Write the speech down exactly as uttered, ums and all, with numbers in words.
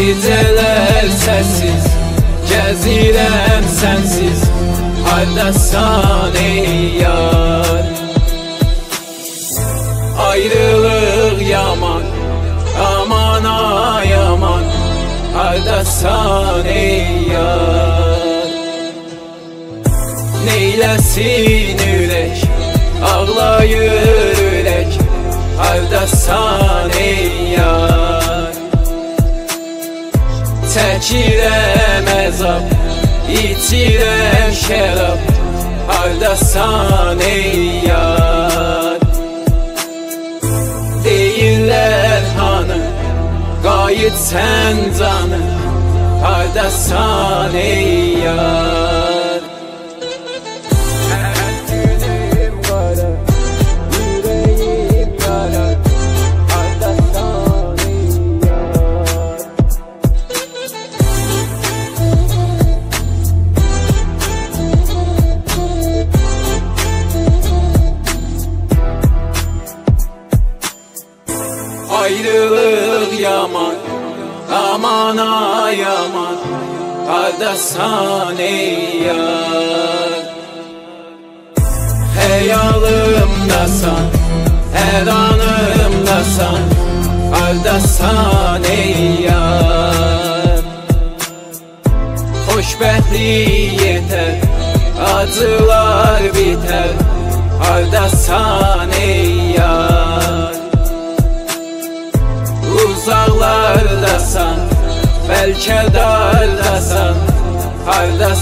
Gecələr səssiz, gəzirəm sənsiz, hardasan ey yar. Ayrılıq yaman, aman ay aman, hardasan ey yar. Neyləsin ürək, ağlayır ürək, hardasan ey yar. Çəkirəm əzab, içirəm şərab, hardasan ey yar. Deyirlər hanı, qayıt sən canı, hardasan ey yar. Ayrılıq yaman, aman ay aman, hardasan ey yar. Xəyalımdasan, hər anımdasan, hardasan ey yar. Xoşbəxtlik yetər, acılar bitər, hardasan ey yar. Uzaqlardasan, bəlkə dardasan, hardasan